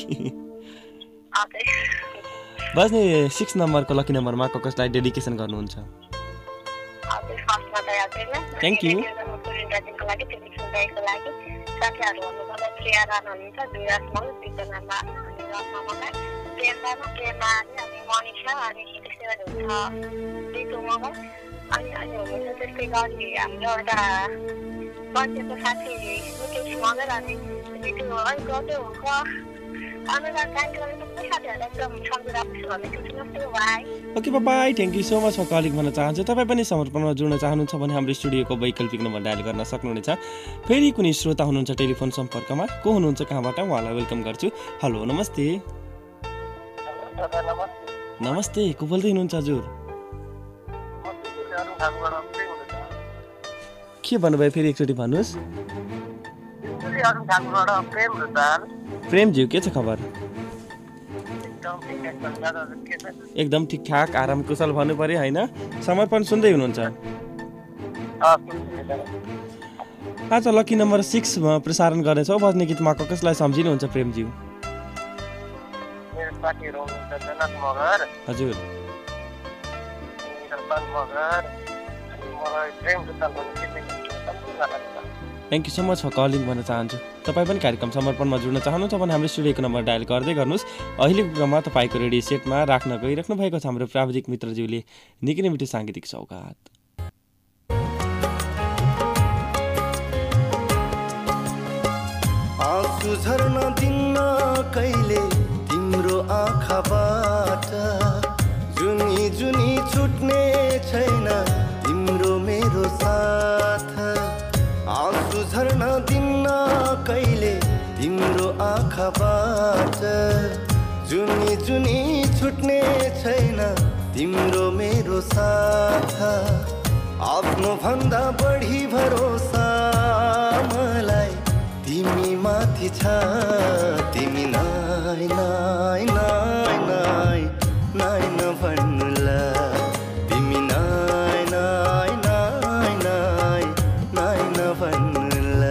बस्ने सिक्स नम्बरको लकी नम्बरमा कसलाई डेडिकेसन गर्नुहुन्छ थ्याङ्क यू साथीहरू भन्नुपर्दा श्रेया राणा हुनुहुन्छ दुईवटा मगर दुईजनामा अनि रत्न मगर प्रेममा प्रेममा अनि मनिषा अनि हितेश्वर हुन्छ रितु मगर अनि अनि हुनुहुन्छ त्यस्तै गरी हाम्रो एउटा बसेको साथी मुकेश मगर अनि रितु अनि गर्दै हुन्छ अनुराग कार्यक्रम सबै साथीहरूलाई एकदम सम्झिरहेको छु भने सुन्नुहोस् भाइ okay bye thank you so much for calling भन्न चाहन्छु तपाईँ पनि समर्पणमा जोड्न चाहनुहुन्छ भने हाम्रो स्टुडियोको वैकल्पिक नम्बर डायल गर्न सक्नुहुनेछ फेरि कुनै श्रोता हुनुहुन्छ टेलिफोन सम्पर्कमा को हुनुहुन्छ कहाँबाट उहाँलाई वेलकम गर्छु हेलो नमस्ते नमस्ते को बोल्दै हुनुहुन्छ हजुर के भन्नुभयो फेरि एकचोटि भन्नुहोस् प्रेमज्यू के छ खबर एकदम ठिकठाक आराम कुशल भन्नु पर्यो होइन समर्पण सुन्दै हुनुहुन्छ आज लकी नम्बर सिक्स प्रसारण गर्नेछौँ बज्ने गीतमा कसलाई सम्झिनुहुन्छ प्रेमज्यू हजुर thank you so much for calling भन्न चाहन्छु तपाईँ पनि कार्यक्रम समर्पणमा जुड्न चाहनुहुन्छ भने हाम्रो स्टुडियोको नम्बर डायल गर्दै गर्नुहोस् अहिलेको क्रममा तपाईँको रेडियो सेटमा राख्न गइराख्नु भएको छ हाम्रो प्राविधिक मित्रज्यूले निकै नै मिठो साङ्गीतिक सौगात आँसु झर्न दिन्न कहिले तिम्रो आँखाबाट जुनी जुनी छुट्ने छैन तिम्रो मेरो साथ आँसु झर्न दिन्न कहिले तिम्रो आँखाबाट जुनी जुनी छुट्ने छैन तिम्रो मेरो साथ आफ्नो भन्दा बढी भरोसा मलाई तिमी माथि छ तिमी नाइ नाइ नाइ नाइ नाइ नभन्नुला तिमी नाइ नाइ नाइ नाइ नाइ नभन्नुला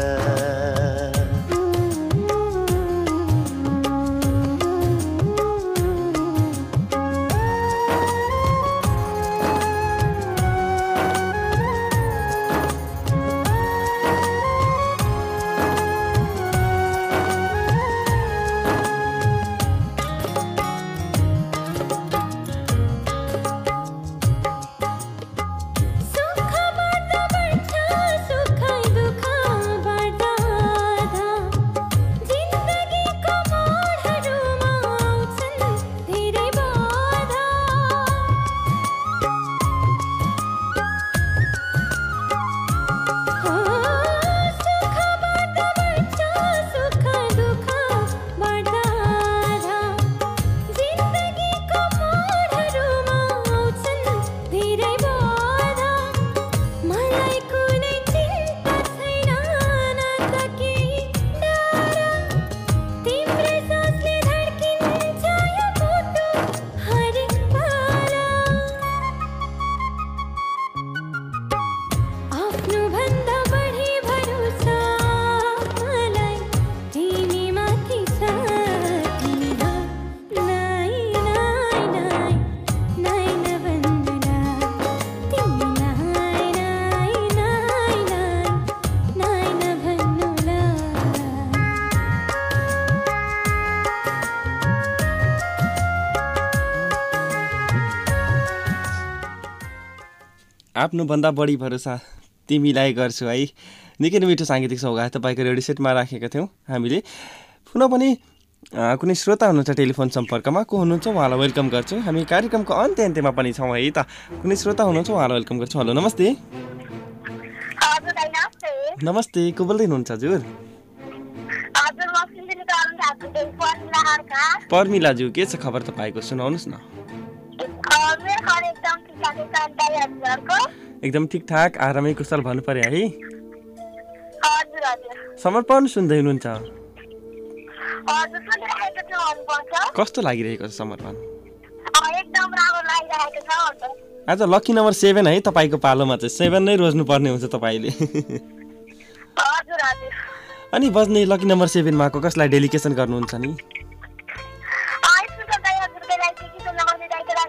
आफ्नो भन्दा बढी भरोसा तिमीलाई गर्छु है निकै नै मिठो साङ्गीतिक सौगात तपाईँको रेडियो सेटमा राखेका थियौँ हामीले पुनः पनि कुनै श्रोता हुनुहुन्छ टेलिफोन सम्पर्कमा को हुनुहुन्छ उहाँलाई वेलकम गर्छु हामी कार्यक्रमको अन्त्य अन्त्यमा पनि छौँ है त कुनै श्रोता हुनुहुन्छ उहाँलाई वेलकम गर्छु हेलो नमस्ते नमस्ते को बोल्दै हुनुहुन्छ हजुर पर्मिलाज्यू के छ खबर तपाईँको सुनाउनुहोस् न एकदम ठिकठाक आरामै कुशल भन्नु पर्यो है समर्पण सुन्दै हुनुहुन्छ कस्तो लागिरहेको छ समर्पण आज लकी नम्बर सेभेन है तपाईँको पालोमा चाहिँ सेभेन नै रोज्नु पर्ने हुन्छ तपाईँले अनि बज्ने लकी नम्बर सेभेनमा को कसलाई डेलिकेसन गर्नुहुन्छ नि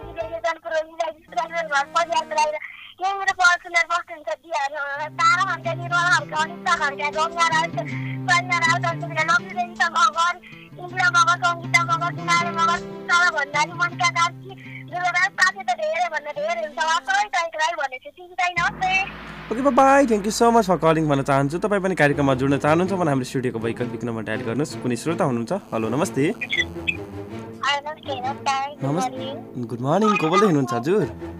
मेरो पर्सनल बस्नुहुन्छ दियाहरू तारा भन्दै निर्मलाहरूको अनिता खड्का गङ्गा राज सन्जना राज दर्शना नबिरेन्द्र मगर इन्द्र मगर सङ्गीता मगर कुमारी मगर सर भन्नाले मनिका कार्की दुर्गाराज साथी त धेरै भन्दा धेरै हुन्छ सबै टाइपलाई भनेको छु तिमी चाहिँ नमस्ते okay bye thank you so much for calling भन्न चाहन्छु तपाईँ पनि कार्यक्रममा जुड्न चाहनुहुन्छ भने हाम्रो स्टुडियोको वैकल्पिक नम्बर डायल गर्नुहोस् कुनै श्रोता हुनुहुन्छ हेलो नमस्ते नमस्ते गुड मर्निङ को बोल्दै हुनुहुन्छ हजुर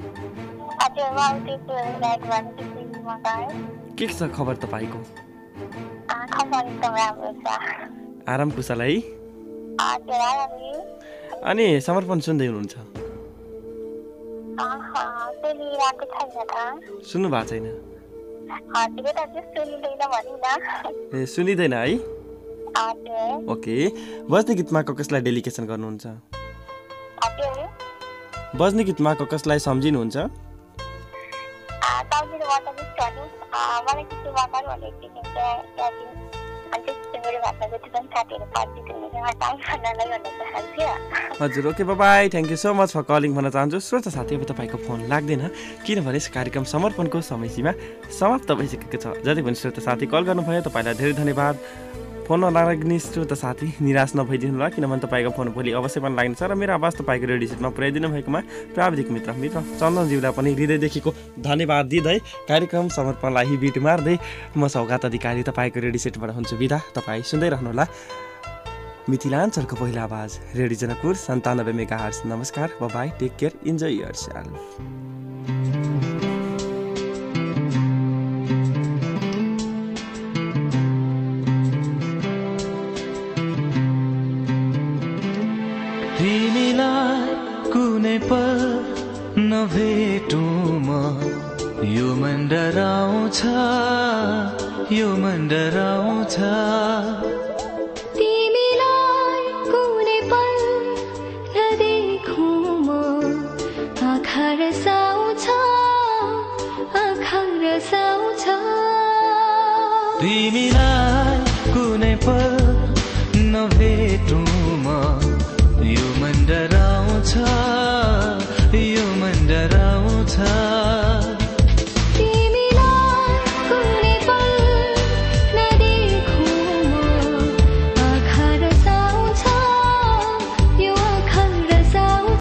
के छ खबर तपाईँको आराम कुशल है अनि समर्पण सुन्दै हुनुहुन्छ सुन्नु भएको छैन ए सुनिँदैन है ओके बज्ने गीतमा कसलाई डेलिकेसन गर्नुहुन्छ बज्ने गीतमा कसलाई सम्झिनुहुन्छ हजुर okay bye thank you so much for calling भन्न चाहन्छु श्रोता साथी अब तपाईँको फोन लाग्दैन किनभने यस कार्यक्रम समर्पणको समय सीमा समाप्त भइसकेको छ जति पनि श्रोता साथी कल गर्नुभयो तपाईँलाई धेरै धन्यवाद फोन नलाग्ने श्रोता साथी निराश नभइदिनु होला किनभने तपाईँको फोन भोलि अवश्य पनि लाग्नेछ र मेरो आवाज तपाईँको रेडियो सेटमा पुर्याइदिनु भएकोमा प्राविधिक मित्र मित्र चन्दनज्यूलाई पनि हृदयदेखिको धन्यवाद दिँदै कार्यक्रम समर्पणलाई बिट मार्दै म सौगात अधिकारी तपाईँको रेडियो सेटबाट हुन्छु बिदा तपाईँ सुन्दै रहनुहोला मिथिलाञ्चलको पहिलो आवाज रेडियो जनकपुर सन्तानब्बे मेगा हर्ट्ज नमस्कार bye take care enjoy yourself तिमीलाई कुनै पल नभेटौँ म यो मन डराउँछ यो मन डराउँछ तिमीलाई कुनै पल नदेखौँ म आँखा रसाउँछ आँखा रसाउँछ तिमीलाई कुनै पल नभेटौँ म यो मन डराउँछ यो मन डराउँछ